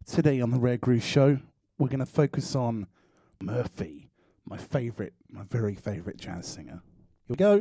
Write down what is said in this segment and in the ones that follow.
Today on the Rare Groove Show, we're going to focus on Murphy, my very favourite jazz singer. Here we go.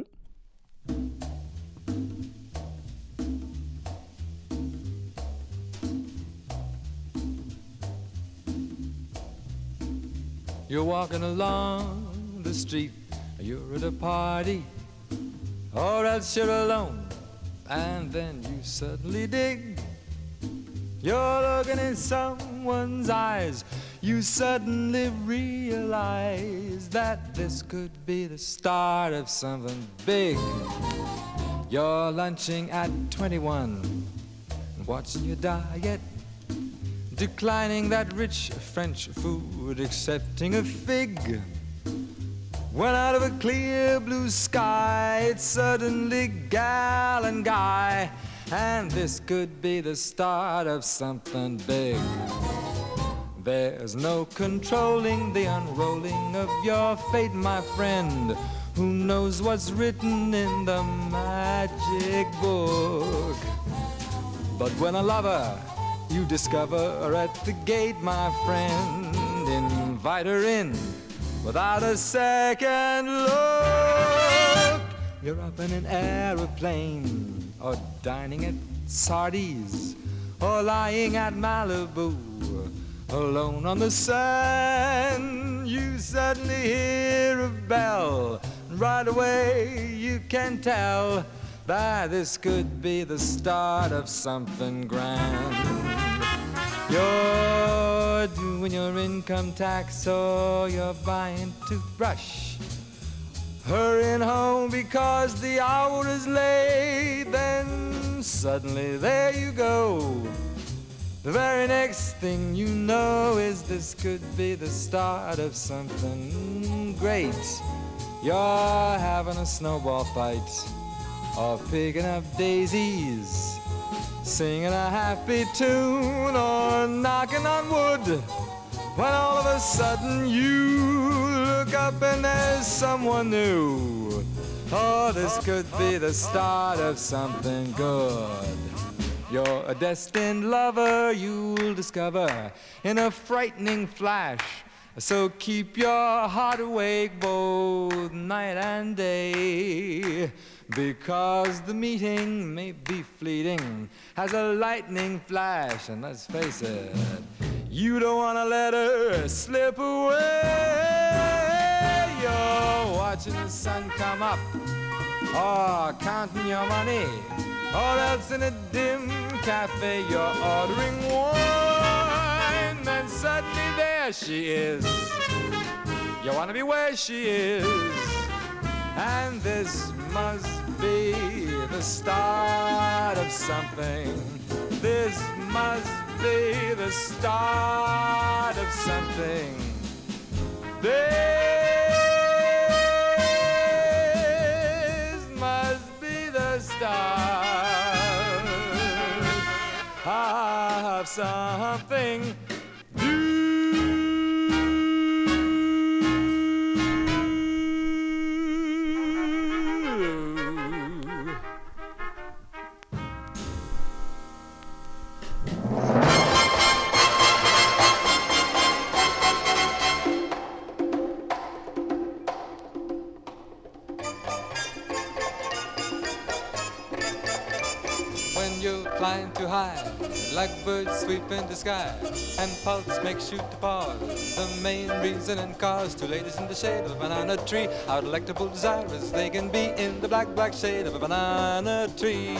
You're walking along the street, you're at a party, or else you're alone, and then you suddenly dig. You're looking in someone's eyes, you suddenly realize that this could be the start of something big. You're lunching at 21, watching your diet, declining that rich French food, accepting a fig. When out of a clear blue sky, it's suddenly gal and guy, and this could be the start of something big. There's no controlling the unrolling of your fate, my friend. Who knows what's written in the magic book? But when a lover you discover at the gate, my friend, invite her in without a second look. You're up in an aeroplane, or dining at Sardi's, or lying at Malibu, alone on the sand. You suddenly hear a bell, and right away you can tell that this could be the start of something grand. You're doing your income tax, or you're buying toothbrush, hurrying home because the hour is late. Then suddenly there you go. The very next thing you know is this could be the start of something great. You're having a snowball fight, or picking up daisies, singing a happy tune, or knocking on wood, when all of a sudden you look up and there's someone new. Oh, this could be the start of something good. You're a destined lover, you'll discover in a frightening flash. So keep your heart awake both night and day, because the meeting may be fleeting as a lightning flash, and let's face it, you don't want to let her slip away. You're watching the sun come up, or counting your money, or else in a dim cafe you're ordering wine, and suddenly there she is. You want to be where she is, and this must be the start of something. This must be the start of something. This must be the start of something. Flying too high, like birds sweep in the sky, and pulse makes you to pause. The main reason in cause, two ladies in the shade of a banana tree, how delectable desire as they can be in the black, black shade of a banana tree.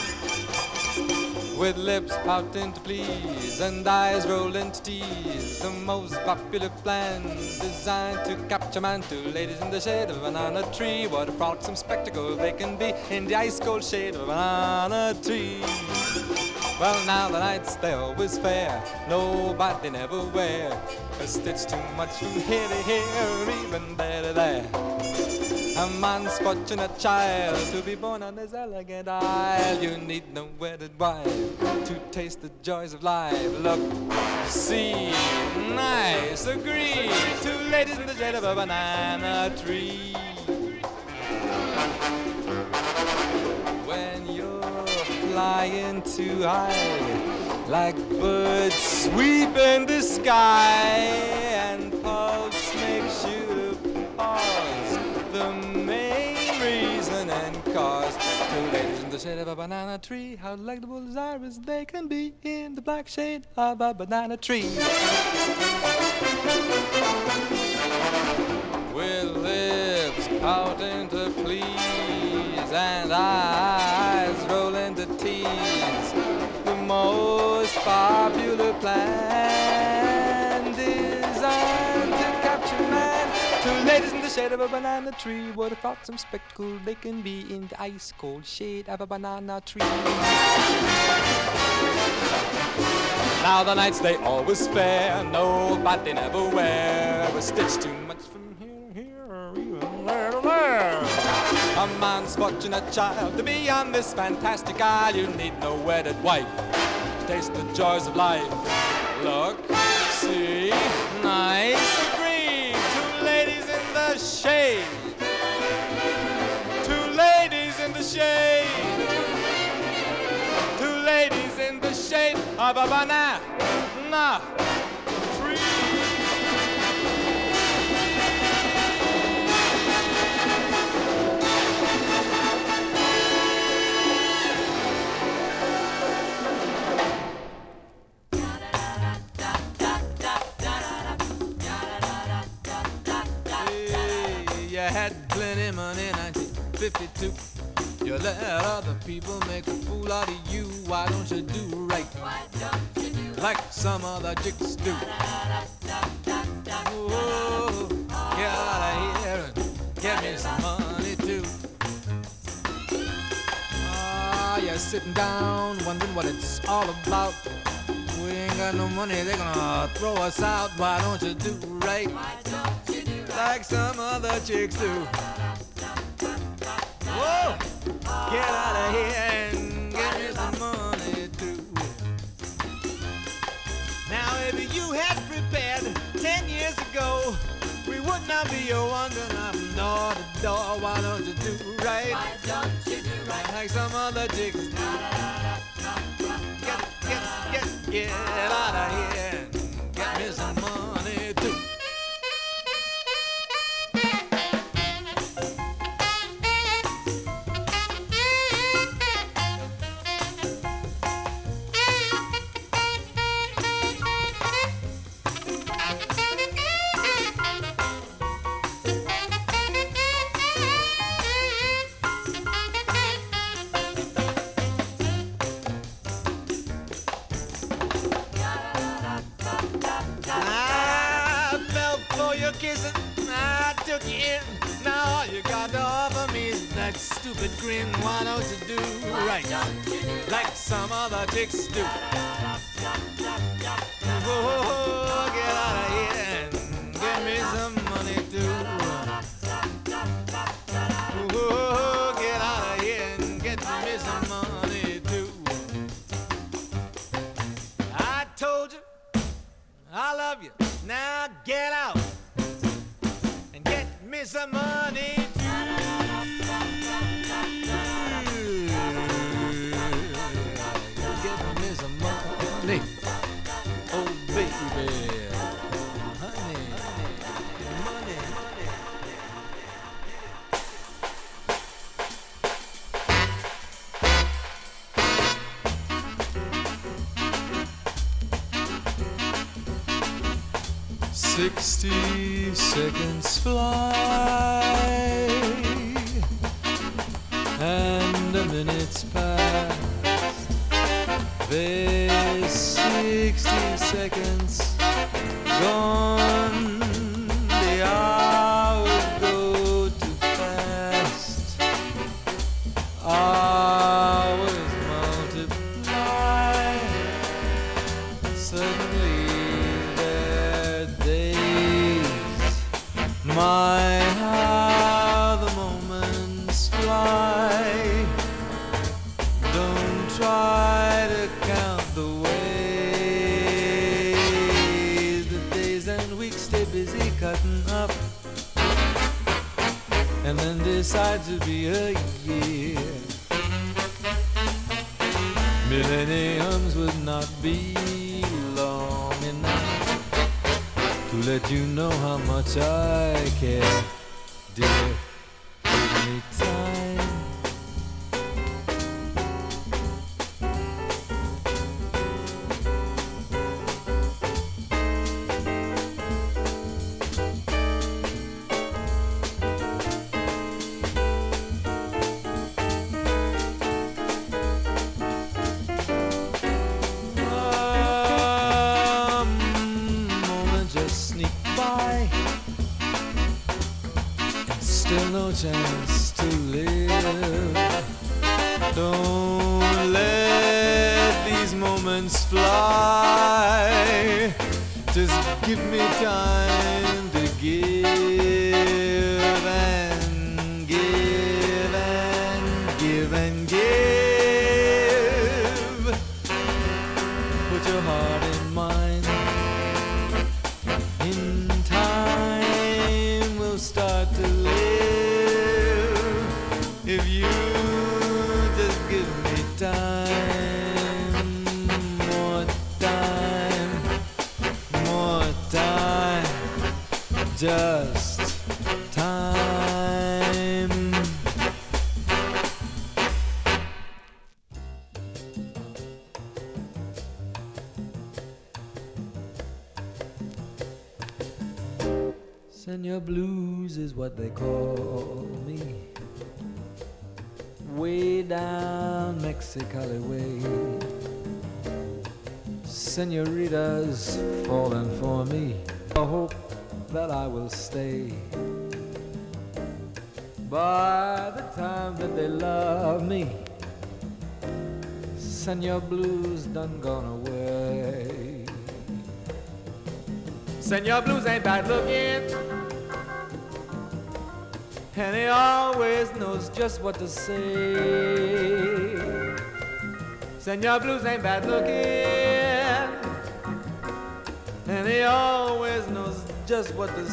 With lips pouting to please and eyes rolling to tease, the most popular plan designed to capture man. Two ladies in the shade of a banana tree, what a frolicsome spectacle they can be in the ice cold shade of a banana tree. Well, now the nights, they always fair, nobody never wear a stitch too much from here to here, even there to there. A man's fortunate child to be born on this elegant isle. You need no wedded wife to taste the joys of life. Look, see, nice, agree. Two ladies in the shade of a banana tree. When you're flying too high, like birds sweeping in the sky, and pulse makes you pause. The main reason and cause. Two ladies in the shade of a banana tree, how delectable desirous they can be in the black shade of a banana tree. With lips pouting to please and eyes rolling to tease, the most popular plan designed to capture man. Two ladies in the shade of a banana tree, what a frolicsome spectacle they can be in the ice cold shade of a banana tree. Now the nights they always fair, no, but they never wear a stitch too much from here to here or even there to there. A man's fortunate child to be on this fantastic isle. You need no wedded wife to taste the joys of life. Look, see, nice, agree. Two ladies in the shade. Two ladies in the shade. Two ladies in the shade of a banana tree. You had plenty money in 1952. You let other people make a fool out of you. Why don't you do right? Why don't you do like some other chicks do? Oh, get out of here and get me some money too. Ah, you're sitting down wondering what it's all about. We ain't got no money, they're gonna throw us out. Why don't you do right? Why don't you do right? Like some other chicks do. Whoa! Get out of here and get me some money too. Now if you had prepared 10 years ago, we would not be wandering from door to door. Why don't you do right? Why don't you do right? Like some other chicks do. Get out of here and get me some money too. Stupid grin, why don't you do right? Like some other chicks do. Oh, get out of here and get me some money too. Oh, get out of here and get me some money too. I told you I love you. Now get out and get me some money too. Money. Oh baby, honey, money. 60 seconds fly and a minute's past. There's 60 seconds gone. The hours go too fast. Hours multiply. Suddenly they're days. My, how the moments fly. Don't try to count the ways. The days and weeks stay busy cutting up and then decide to be a year. Millenniums would not be long enough. let you know how much I care. Dear, give me time. Chance to live. Don't let these moments fly. Just give me time to give and give and give and give. Put your heart in mine. In time we'll start to live. If you just give me time, more time, more time, just time. Senor Blues is what they call me. Way down Mexicali way, senoritas falling for me. I hope that I will stay. By the time that they love me, Senor Blues done gone away. Senor Blues ain't bad looking, and he always knows just what to say. Senor Blues ain't bad looking, and he always knows just what to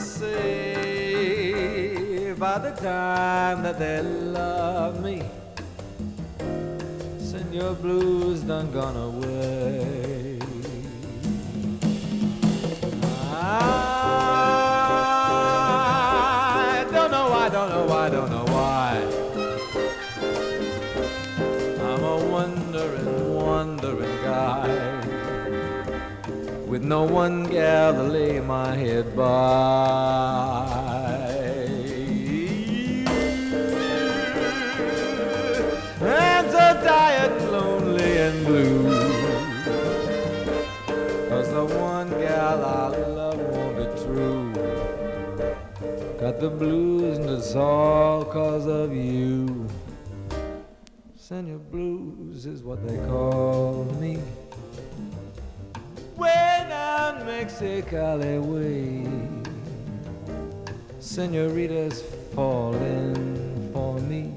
say. By the time that they love me, Senor Blues done gone away. I don't know why. I'm a wondering guy with no one gal to lay my head by. I'm so tired, lonely and blue, 'cause the one gal I love won't be true. Got the blues and it's all 'cause of you. Senor Blues is what they call me. Way down Mexicali way, senoritas falling for me,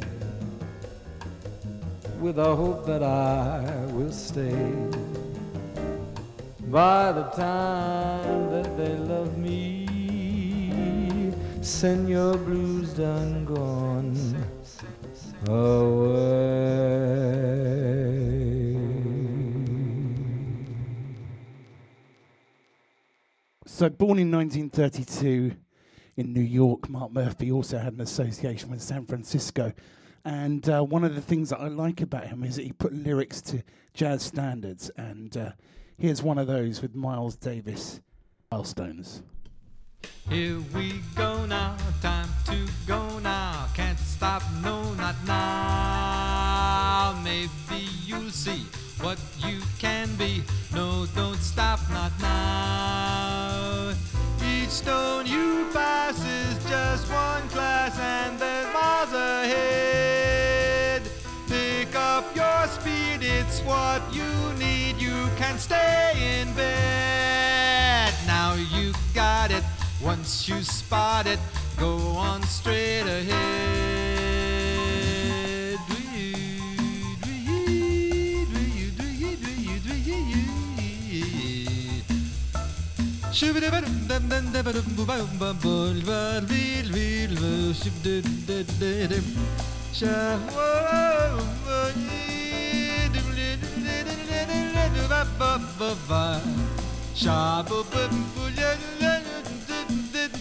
with a hope that I will stay. By the time that they love me, Senor Blues done gone away. So born in 1932 in New York, Mark Murphy also had an association with San Francisco. And one of the things that I like about him is that he put lyrics to jazz standards. And here's one of those with Miles Davis, Milestones. Here we go now, time to go now. Can't stop, no, not now. Maybe you'll see what you can be. No, don't stop, not now. Each stone you pass is just one class, and there's miles ahead. Pick up your speed, it's what you need. You can stay in bed. Now you got it. Once you spot it, go on straight ahead.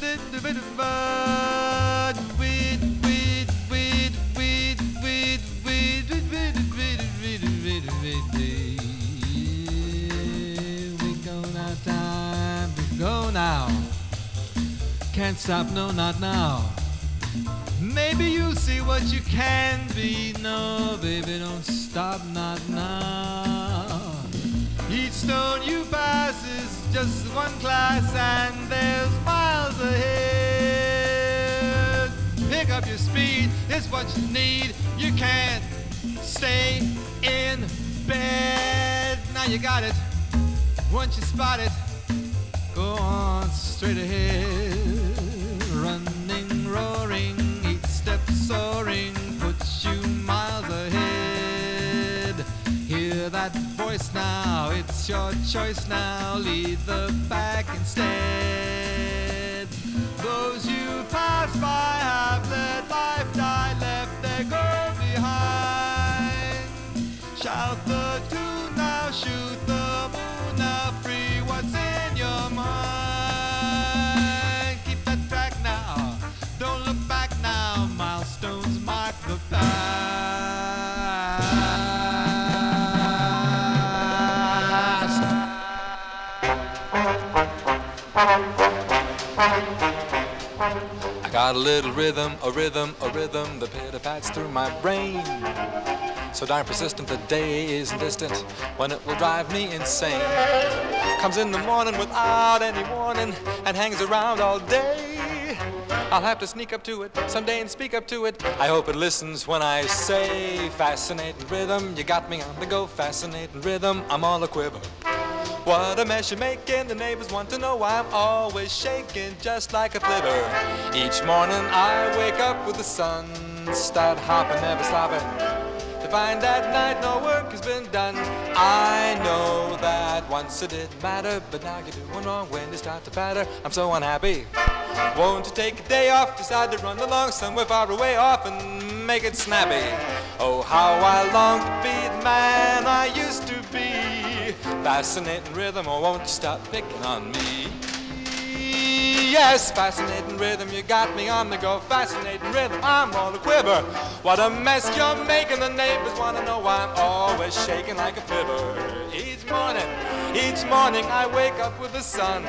Go now. Can't stop, no, not now. Maybe you'll see what you can be. No, baby, don't stop, not now. Each stone you pass is just one class, and there's miles ahead. Pick up your speed, it's what you need. You can't stay in bed. Now you got it. Once you spot it, go on straight ahead. Running, roaring, each step soaring puts you miles ahead. Hear that voice now, it's your choice now. Lead the pack instead. Those you pass by have let life die, left their goal behind. Shout the tune now, shoot the moon now, free what's in your mind. Keep that track now, don't look back now. Milestones mark the past. I got a little rhythm, a rhythm, a rhythm that pitter-pats through my brain. So darn persistent, the day isn't distant when it will drive me insane. Comes in the morning without any warning and hangs around all day. I'll have to sneak up to it someday and speak up to it. I hope it listens when I say, fascinating rhythm, you got me on the go. Fascinating rhythm, I'm all a quiver. What a mess you're making, the neighbors want to know why I'm always shaking just like a flivver. Each morning I wake up with the sun, start hopping, never stopping. To find that night no work has been done. I know that once it didn't matter, but now you're doing wrong when you start to patter. I'm so unhappy. Won't you take a day off, decide to run along somewhere far away off and make it snappy. Oh, how I long to be the man I used to be. Fascinating rhythm, oh won't you stop picking on me. Yes, fascinating rhythm, you got me on the go. Fascinating rhythm, I'm all a quiver. What a mess you're making, the neighbors want to know why I'm always shaking like a flivver. Each morning I wake up with the sun.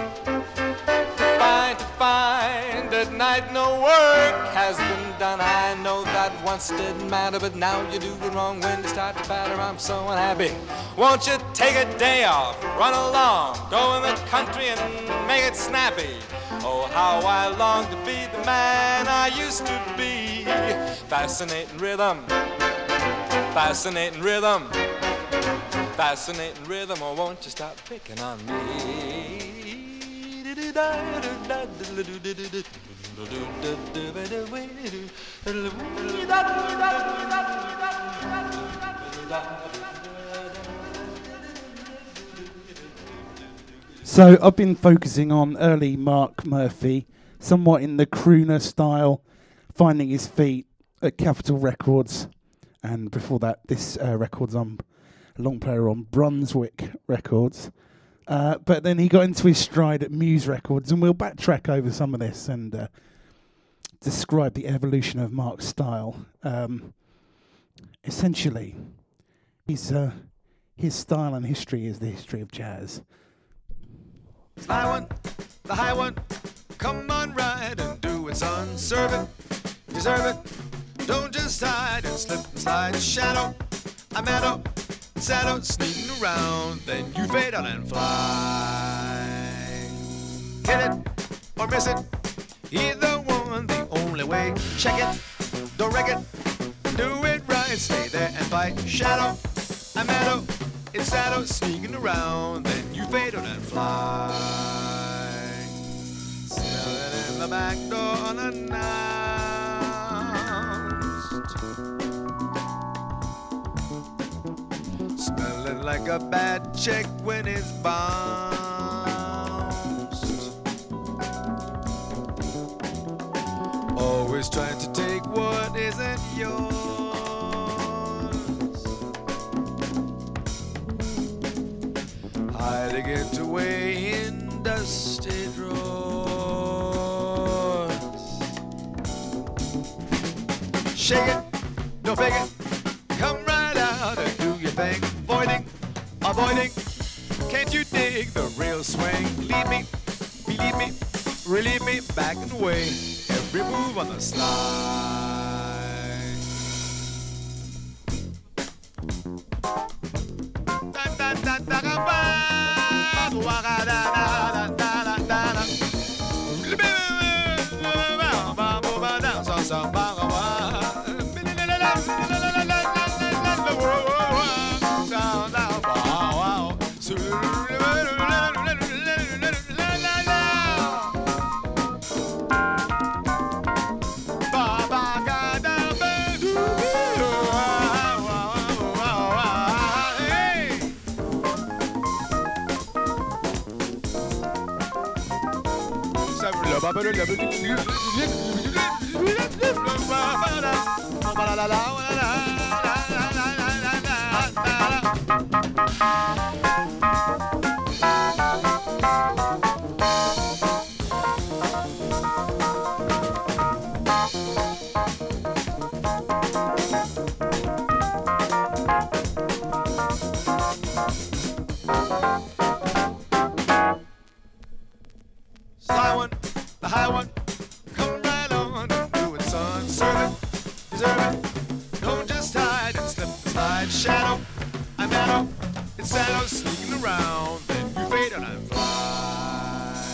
To find at night no work has been done. I know that once didn't matter, but now you do it wrong when you start to batter. I'm so unhappy. Won't you take a day off, run along, go in the country and make it snappy. Oh, how I long to be the man I used to be. Fascinating rhythm, fascinating rhythm, fascinating rhythm. Oh, won't you stop picking on me. So I've been focusing on early Mark Murphy, somewhat in the crooner style, finding his feet at Capitol Records, and before that, this record's on a long player on Brunswick Records. But then he got into his stride at Muse Records, and we'll backtrack over some of this and describe the evolution of Mark's style. Essentially, his style and history is the history of jazz. The high one, come on, ride and do it, son. Serve it, deserve it. Don't just hide and slip and slide. Shadow, a meadow, shadow sneaking around. Then you fade out and fly. Hit it or miss it, either one, the only way. Check it, don't wreck it, do it right. Stay there and fight. Shadow, a meadow, it's shadow sneaking around. Then you fade out and fly. Smell it in the back door unannounced. Smelling like a bad check when it's bounced. Always trying to take what isn't yours. Hiding it away in dusty drawers. shake it, don't fake it. Come right out and do your thing. Avoiding, can't you dig the real swing? Lead me, believe me, relieve me, back and away. Every move on the slide. The high one, come right on and do it, son. Serve it, deserve it. Don't just hide and slip and slide. Shadow, I'm shadow. It's shadow sneaking around. Then you fade and I fly.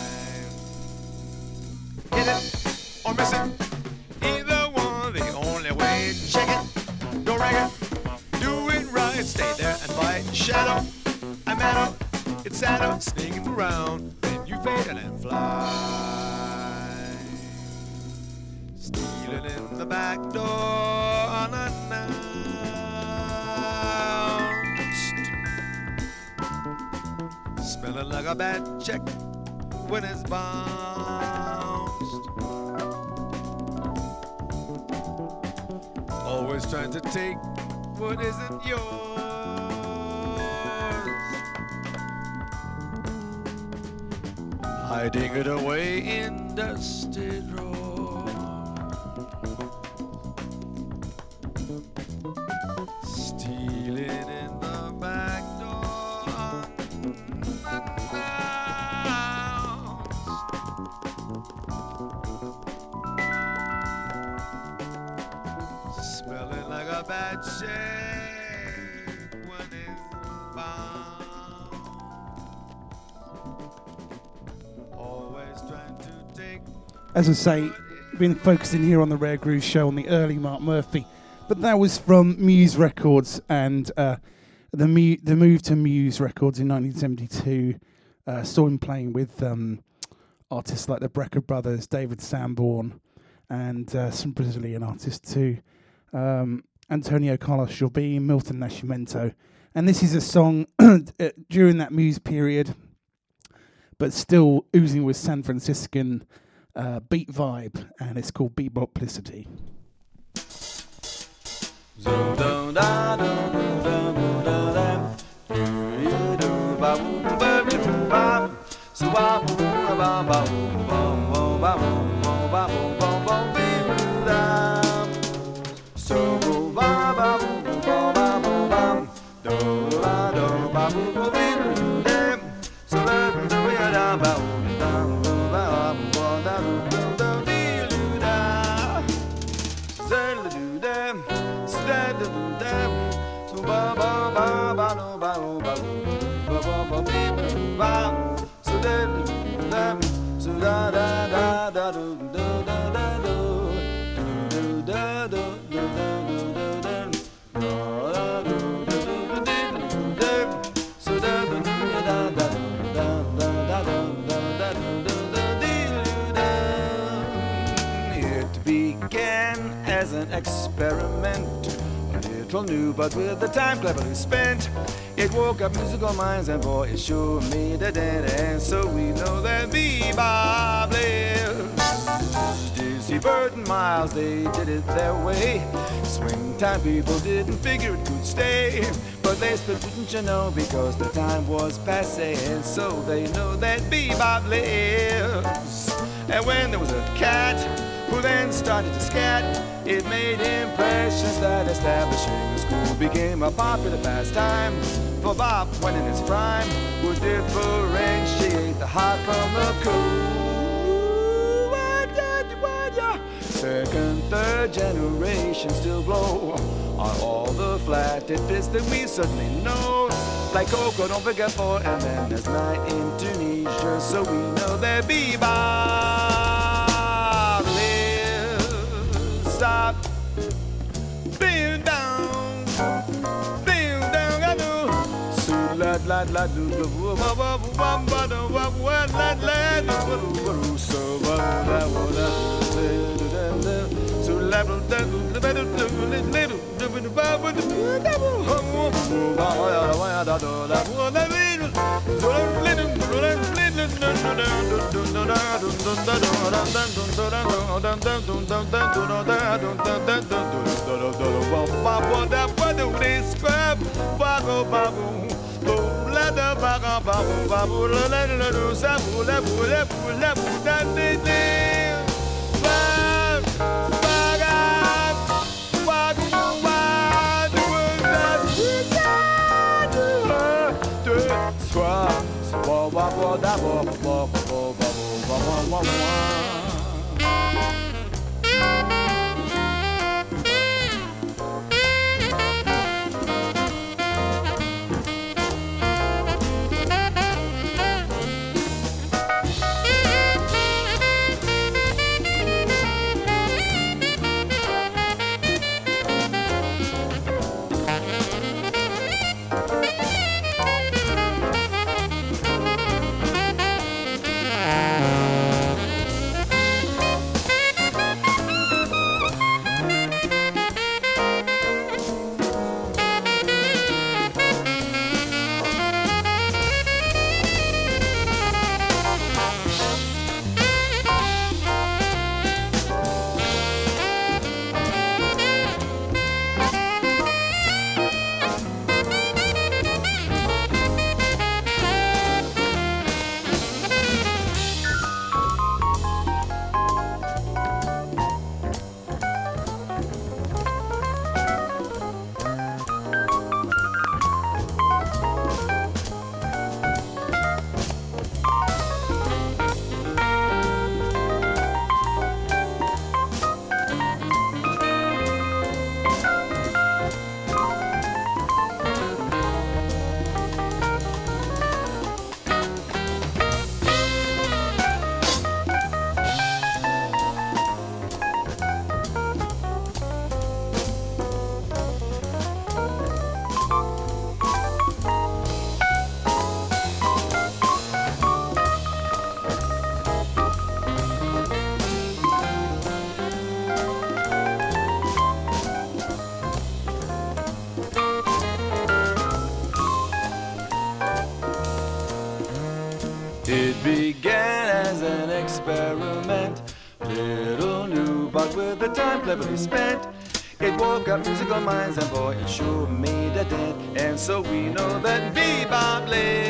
Hit it or miss it. Either one, the only way. Check it, don't wreck it. Do it right, stay there and fight. Shadow, I'm shadow. It's shadow sneaking around. Then you fade and I fly. Stealing in the back door unannounced. Smelling like a bad check when it's bounced. Always trying to take what isn't yours. Hiding it away in dusty drawers. Stealing in the back door unannounced. Smelling like a bad check when it's bound. Always trying to take. As I say, been focusing here on the Rare Groove Show on the early Mark Murphy, but that was from Muse Records, and the move to Muse Records in 1972 saw him playing with artists like the Brecker Brothers, David Sanborn, and some Brazilian artists too, Antonio Carlos Jobim, Milton Nascimento, and this is a song during that Muse period, but still oozing with San Franciscan beat vibe, and it's called Beboplicity. It began as an experiment, a little new, but with the time cleverly spent. It woke up musical minds, and boy, it sure made a dent. And so we know that bebop lives. Dizzy Bird and Miles, they did it their way. Swing time people didn't figure it could stay, but they split, didn't you know, because the time was passé. And so they know that bebop lives. And when there was a cat who then started to scat. It made impressions that establishing a school became a popular pastime. For Bob, when in his prime, would differentiate the hot from the cool. Second, third generation still blow on all the flatted bits that we certainly know. Like Coco, don't forget for, and then there's night in Tunisia, so we know that bebop lives. Stop, bend down, I know. So la la la do do woo woo woo woo woo woo woo la la do woo so woo la woo la. So level the little It began as an experiment, little new, but with the time cleverly spent, it woke up musical minds, and boy, it sure made a dent. And so we know that bebop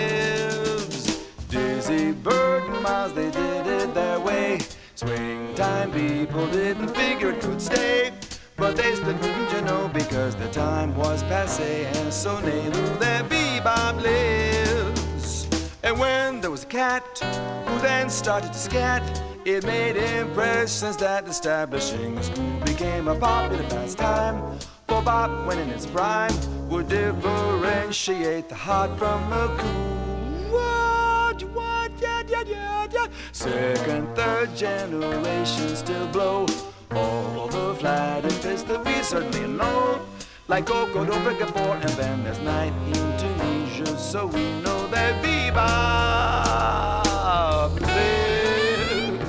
lives. Dizzy Bird and Miles, they did it their way. Springtime people didn't figure it could stay, but they still couldn't, you know, because the time was passé. And so they knew that bebop lives. And when there was a cat who then started to scat, it made impressions that establishing a school became a popular pastime. For Bob, when in its prime, would differentiate the hot from the cool. Second, third generation still blow all the flat and fists that we certainly know. Like Coco, don't forget for, and then there's night in Tunisia, so we know that bebop lives.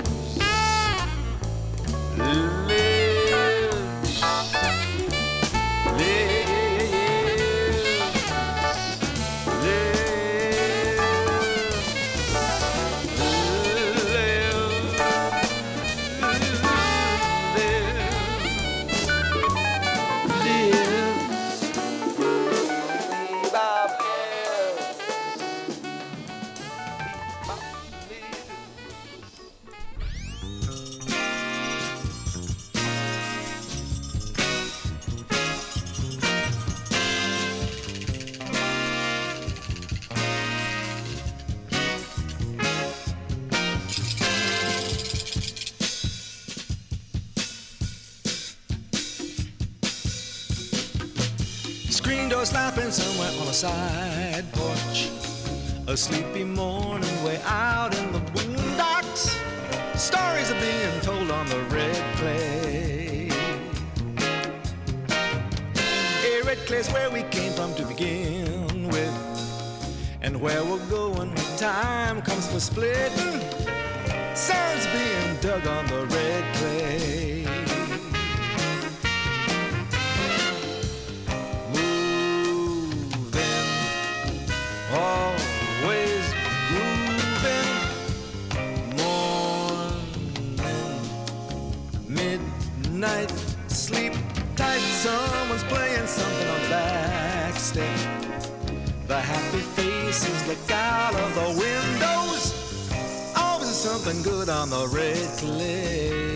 was laughing somewhere on a side porch. A sleepy morning way out in the boondocks. Stories are being told on the red clay. Red clay's where we came from to begin with, and where we're going when time comes for splitting. Sands being dug on the red clay. Moving, always grooving. Morning, midnight, sleep tight. Someone's playing something on the back step. The happy faces look out of the windows. Always something good on the red clay.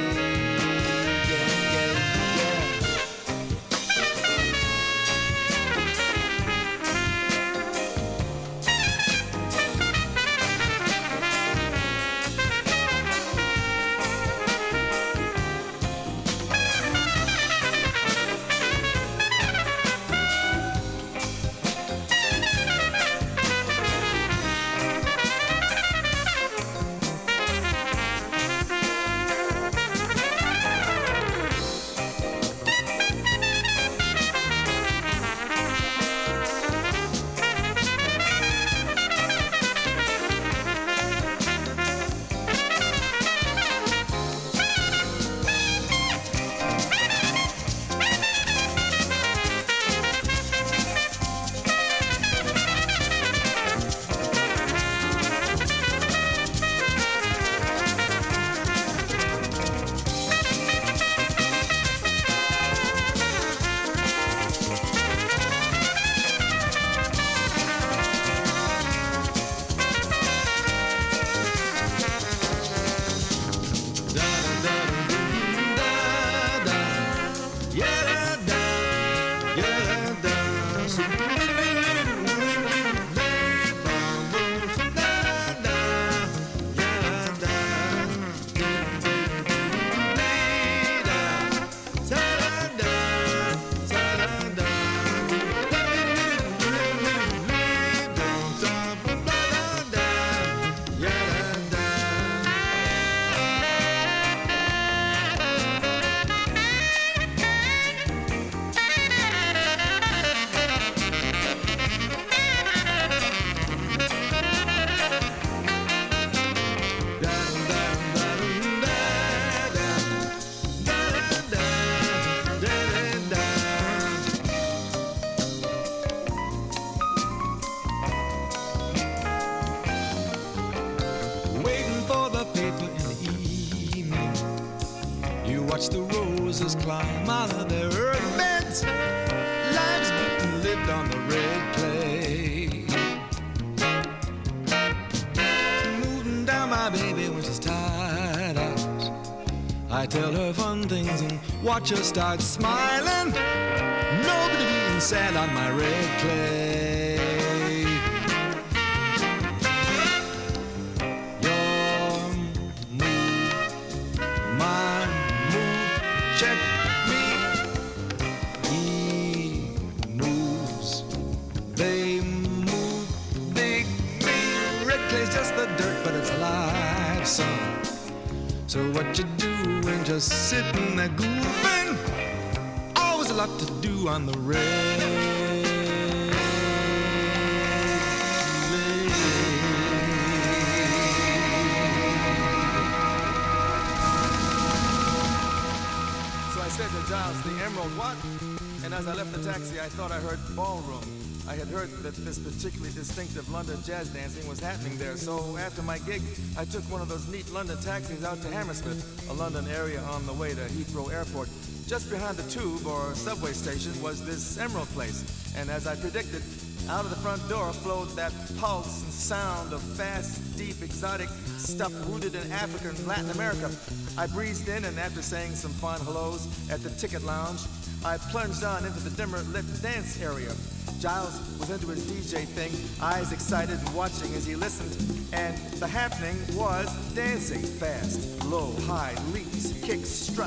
Watch the roses climb out of their earth beds. Lives being lived on the red clay. Moving down my baby when she's tired out. I tell her fun things and watch her start smiling. Nobody being sad on my red clay. Check me. He moves, they move, they me. Red clay's just the dirt, but it's alive, son. So what you doing? Just sitting there goofing. Always a lot to do on the red. I said to Giles, the Emerald what? And as I left the taxi, I thought I heard ballroom. I had heard that this particularly distinctive London jazz dancing was happening there, so after my gig, I took one of those neat London taxis out to Hammersmith, a London area on the way to Heathrow Airport. Just behind the tube or subway station was this Emerald place, and as I predicted, out of the front door flowed that pulse and sound of fast, deep, exotic stuff rooted in Africa and Latin America. I breezed in, and after saying some fine hellos at the ticket lounge, I plunged on into the dimmer lit dance area. Giles was into his DJ thing, eyes excited and watching as he listened, and the happening was dancing fast, low, high, leaps, kicks, struts,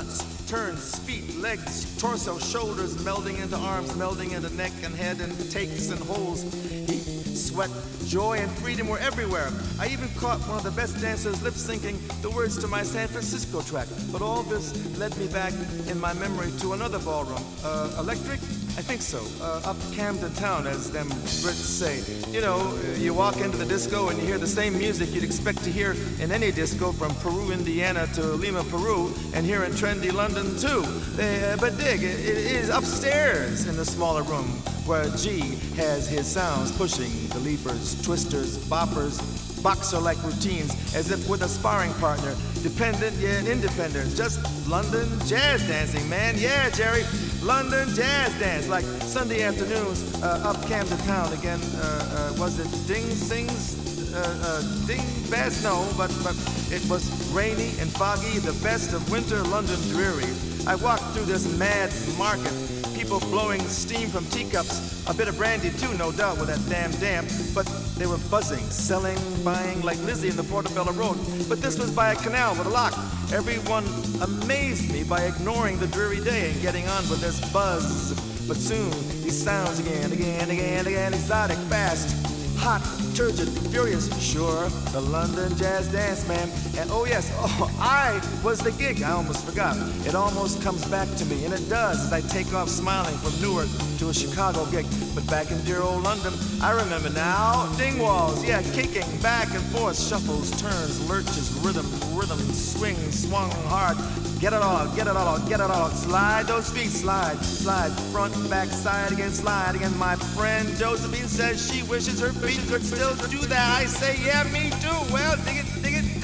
turns, feet, legs, torso, shoulders, melding into arms, melding into neck and head, and takes and holds. Heat, sweat, joy, and freedom were everywhere. I even caught one of the best dancers lip-syncing the words to my San Francisco track. But all this led me back in my memory to another ballroom. Electric? I think so. Up Camden Town, as them Brits say. You know, you walk into the disco and you hear the same music you'd expect to hear in any disco from Peru, Indiana to Lima, Peru, and here in trendy London too. But dig, it is upstairs in the smaller room where G has his sounds pushing the leapers, twisters, boppers, boxer-like routines as if with a sparring partner. Dependent yet independent. Just London jazz dancing, man. Yeah, Jerry. London jazz dance. Like Sunday afternoons up Camden Town again. Was it Ding Sings? Ding Bass? No, but it was rainy and foggy. The best of winter London dreary. I walked through this mad market. People blowing steam from teacups. A bit of brandy too, no doubt, with that damn damp. But they were buzzing, selling, buying like Lizzie in the Portobello Road. But this was by a canal with a lock. Everyone amazed me by ignoring the dreary day and getting on with this buzz. But soon, these sounds again, exotic, fast, hot, turgid, furious, sure, the London jazz dance, man. And oh yes, I was the gig, I almost forgot. It almost comes back to me, and it does as I take off smiling from Newark to a Chicago gig. But back in dear old London, I remember now, ding walls, yeah, kicking back and forth, shuffles, turns, lurches, rhythm, swing, swung hard. Get it all, slide those feet, slide, front, back, side again. My friend Josephine says she wishes her feet could still do that. I say, yeah, me too. Well, dig it.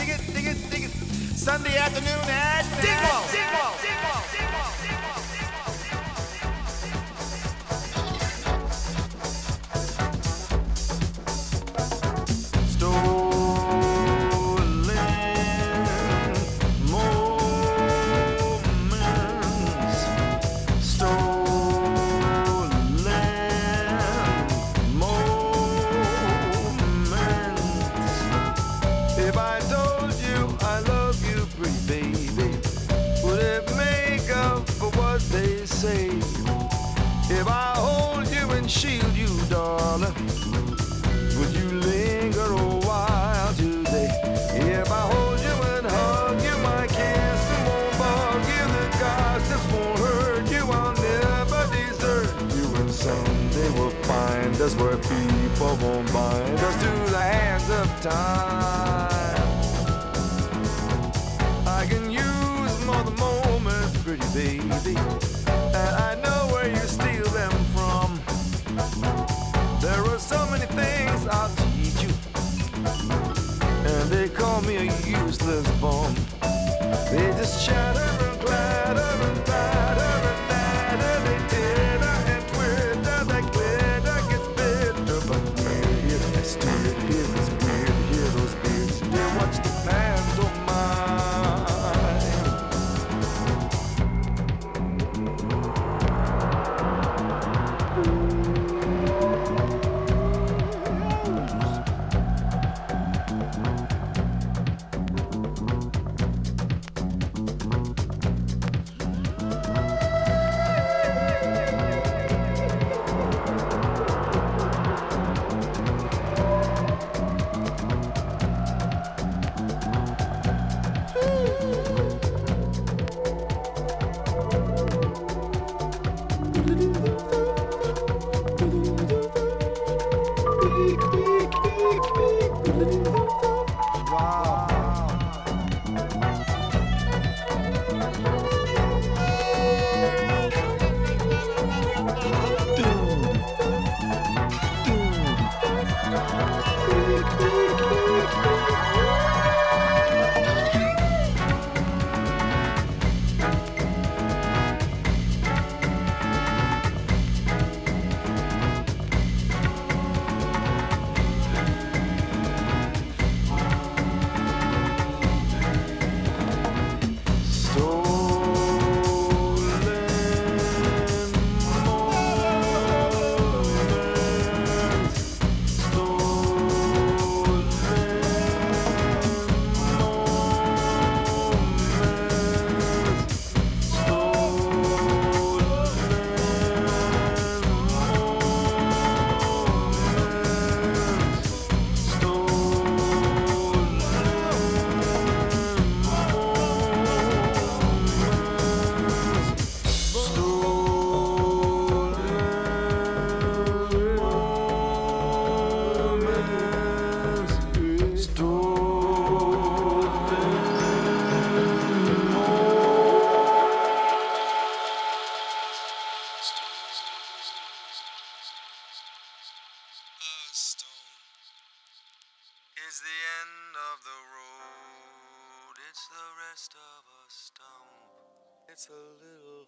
Sunday afternoon at Dingwall. If I hold you and shield you, darling, would you linger a while today? If I hold you and hug you, my kiss won't bug you, the gossips won't hurt you, I'll never desert you. And someday we'll find us where people won't bind us to the hands of time. I can use more the moments, pretty baby, and I know where you steal them from. There are so many things I'll teach you, and they call me a useless bum. They just chatter and clatter and patter and natter. They titter and twitter, that glitter gets bitter. But weird, I still hear this weird, hear those beards still watch the pantomime. It's the rest of a stump. It's a little.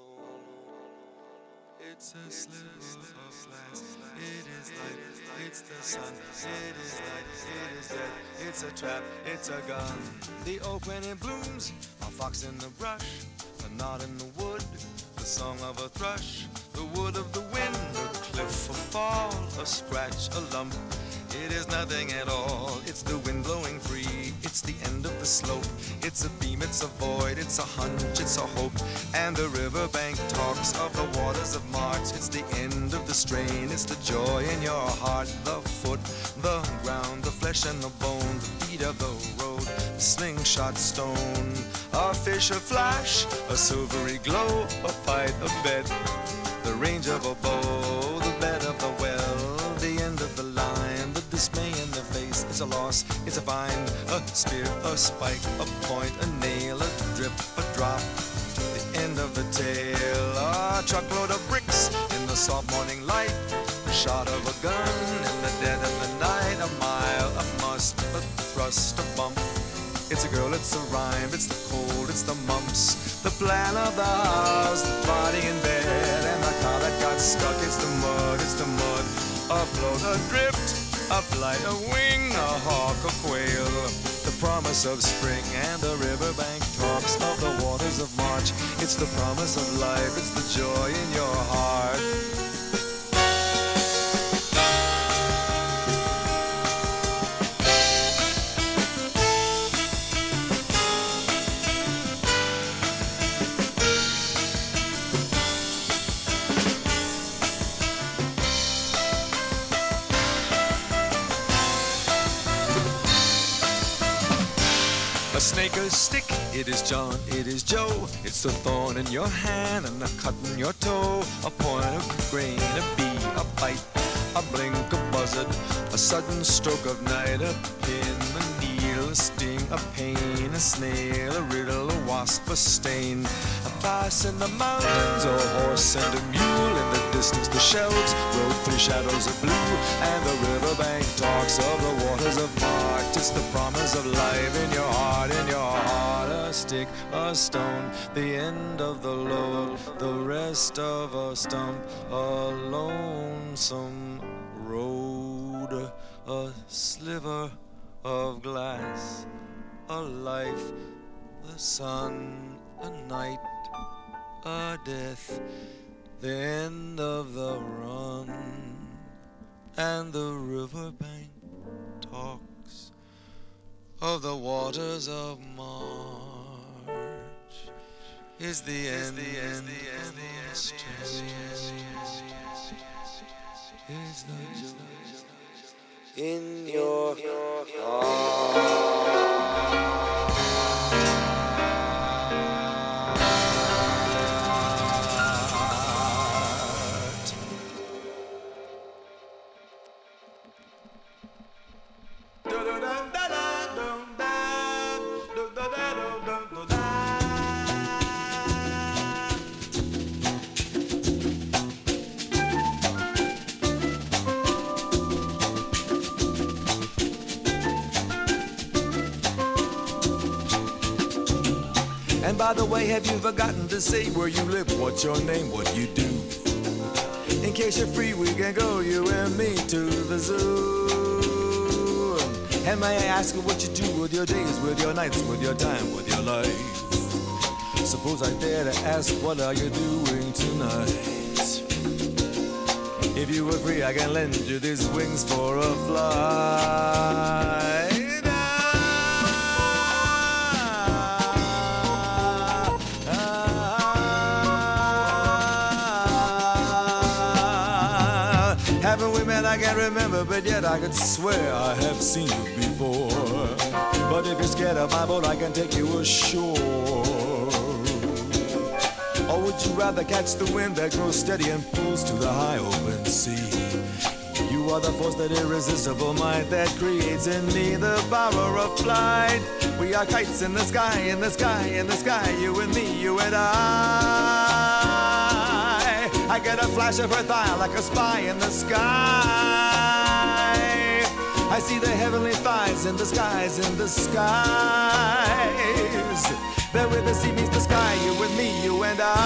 It's a sliver of glass. It is light. It's the sun. It is light. It is death. It's a trap. It's a gun. The oak when it blooms. A fox in the brush. A knot in the wood. The song of a thrush. The wood of the wind. A cliff, a fall, a scratch, a lump. It is nothing at all. It's the wind blowing free. It's the end of the slope. It's a beam, it's a void, it's a hunch, it's a hope. And the riverbank talks of the waters of March. It's the end of the strain. It's the joy in your heart. The foot, the ground, the flesh and the bone. The beat of the road, the slingshot stone. A fish, a flash, a silvery glow. A fight, a bet, the range of a bow. The bed of the well, the end of the line. The dismay in the face, it's a loss, it's a find. A spear, a spike, a point, a nail, a drip, a drop. The end of the tale, a truckload of bricks in the soft morning light. The shot of a gun in the dead of the night. A mile, a must, a thrust, a bump. It's a girl, it's a rhyme, it's the cold, it's the mumps. The plan of the house, the body in bed, and the car that got stuck. It's the mud, it's the mud. Afloat, adrift, a flight, a wing, a hawk, a quail. The promise of spring and the riverbank talks of the waters of March. It's the promise of life, it's the joy in your heart. A snake, a stick, it is John, it is Joe. It's a thorn in your hand and a cut in your toe. A point, a grain, a bee, a bite, a blink, a buzzard, a sudden stroke of night. A pin, a needle, a sting, a pain, a snail, a riddle, a wasp, a stain. A bass in the mountains, a horse and a mule. In the distance the shelves rode through shadows of blue. And the riverbank talks of the waters of March. It's the promise of life in your heart, in your heart. A stick, a stone, the end of the load, the rest of a stump, a lonesome road. A sliver of glass, a life, the sun, a night, a death, the end of the run. And the riverbank talks of the waters of March. Is the end, the end, the end, the end, is the joy in your heart. And by the way, have you forgotten to say where you live, what's your name, what you do? In case you're free, we can go, you and me, to the zoo. And may I ask you what you do with your days, with your nights, with your time, with your life? Suppose I dare to ask, what are you doing tonight? If you were free, I can lend you these wings for a flight. Haven't we met? I can't remember, but yet I could swear I have seen you before. But if you're scared of my boat, I can take you ashore. Or would you rather catch the wind that grows steady and pulls to the high open sea? You are the force, that irresistible might that creates in me the power of flight. We are kites in the sky, in the sky, in the sky, you and me, you and I get a flash of her thigh like a spy in the sky. I see the heavenly thighs in the skies, in the sky. sea meets the sky, you and me, you and I.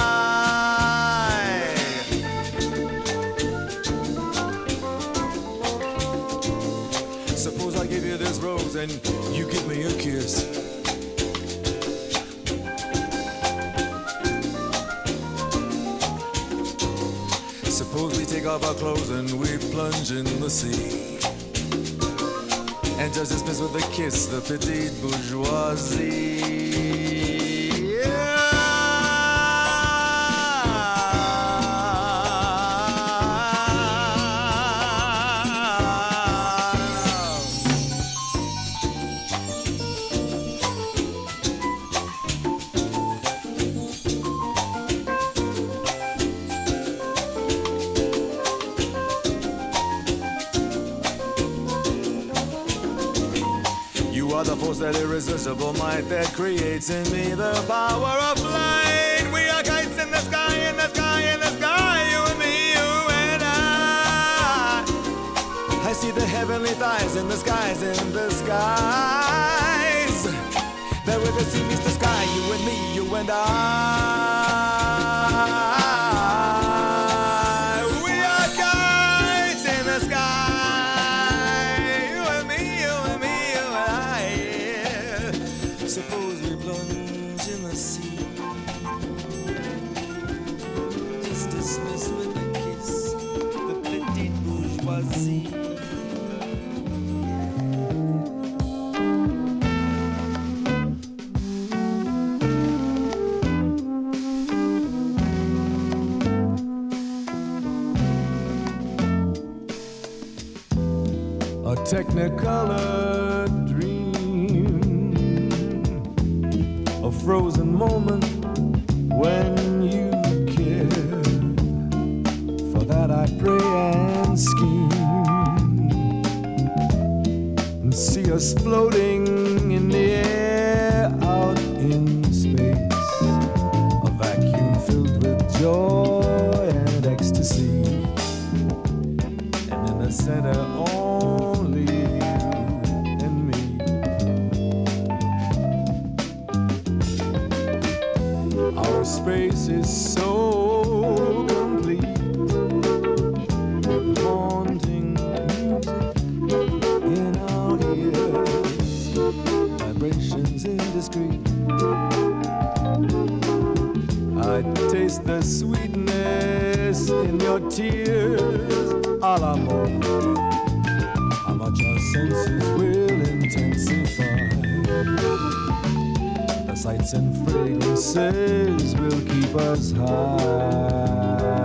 Suppose I give you this rose and you give me a kiss. Suppose we take off our clothes and we plunge in the sea, and just dismiss with a kiss the petite bourgeoisie. The force, that irresistible might that creates in me the power of flight. We are kites in the sky, in the sky, in the sky, you and me, you and I see the heavenly thighs in the skies, in the skies. There where the sea meets the sky, you and me, you and I. We are kites in the sky. Suppose we plunge in the sea, just dismiss with a kiss the petite bourgeoisie. A technicolor dream, a frozen moment when you care. For that I pray and scheme, and see us floating in the air out in space, a vacuum filled with joy and ecstasy, and in the center only you and me. Our space is so complete, with haunting music in our ears, vibrations indiscreet. I taste the sweetness in your tears, a l'amour. How much our senses will intensify. The sights and fragrances will keep us high.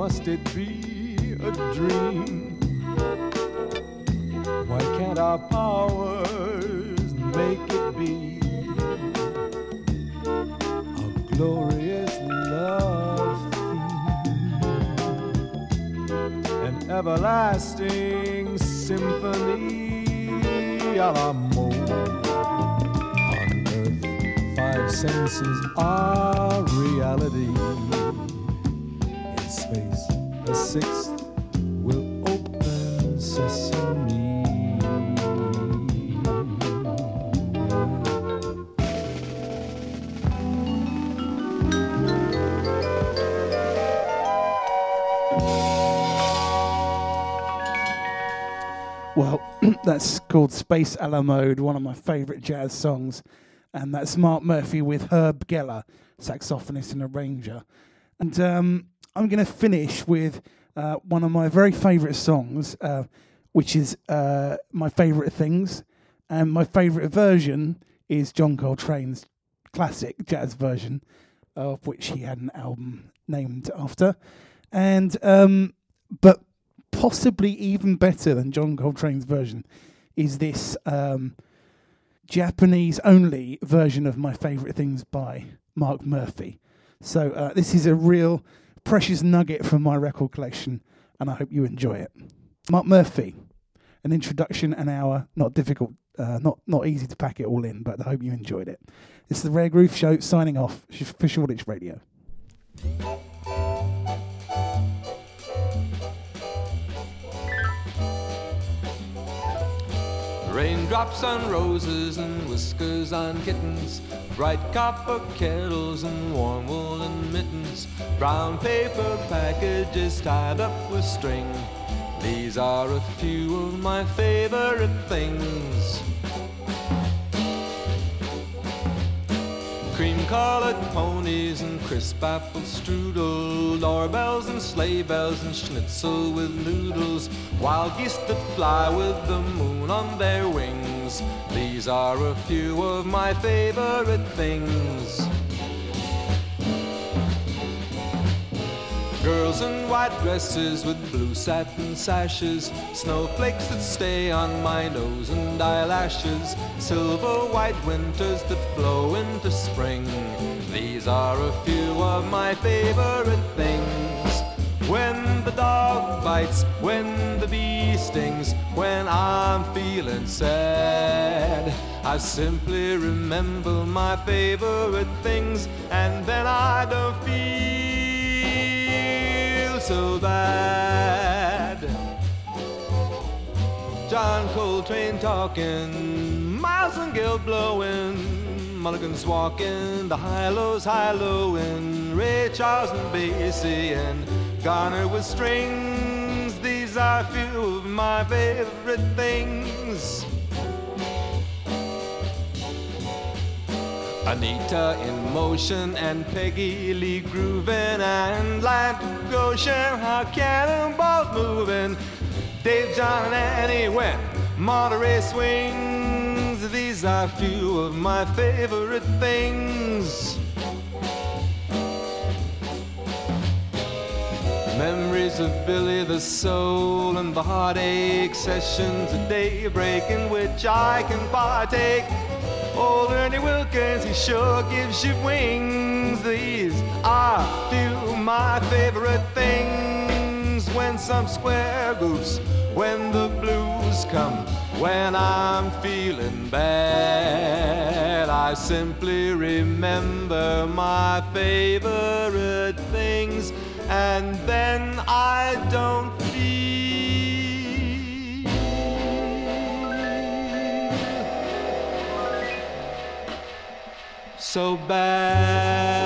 must it be a dream? Why can't our powers make it be a glorious love theme, an everlasting symphony a la mode? On earth, five senses are reality. In space, the sixth will open sesame. Well, that's called Space a la Mode, one of my favourite jazz songs. And that's Mark Murphy with Herb Geller, saxophonist and arranger. And I'm going to finish with one of my very favourite songs, which is My Favourite Things. And my favourite version is John Coltrane's classic jazz version, of which he had an album named after. And but possibly even better than John Coltrane's version is this Japanese-only version of My Favourite Things by Mark Murphy. So this is a real precious nugget from my record collection, and I hope you enjoy it. Mark Murphy, an introduction, an hour, not difficult, not easy to pack it all in, but I hope you enjoyed it. It's the Rare Groove Show, signing off for Shoreditch Radio. Raindrops on roses and whiskers on kittens, bright copper kettles and warm woolen mittens, brown paper packages tied up with string. These are a few of my favorite things. Cream-colored ponies and crisp apple strudel, doorbells and sleigh bells and schnitzel with noodles, wild geese that fly with the moon on their wings. These are a few of my favorite things. Girls in white dresses with blue satin sashes, snowflakes that stay on my nose and eyelashes, silver white winters that flow into spring. These are a few of my favorite things. When the dog bites, when the bee stings, when I'm feeling sad, I simply remember my favorite things, and then I don't feel so bad. John Coltrane talking, Miles and Gill blowing, Mulligan's walking, the high-lows high-lowing, Ray Charles and Basie and Garner with strings. These are a few of my favorite things. Anita in motion and Peggy Lee grooving, and Land of Goshen, how cannonballs moving. Dave, John, and Annie when Monterey swings. These are a few of my favorite things. Memories of Billy the Soul and the Heartache, sessions a daybreak in which I can partake. Old Ernie Wilkins, he sure gives you wings. These are a few of my favorite things. When some square goose, when the blues come, when I'm feeling bad, I simply remember my favorite things, and then I don't feel so bad.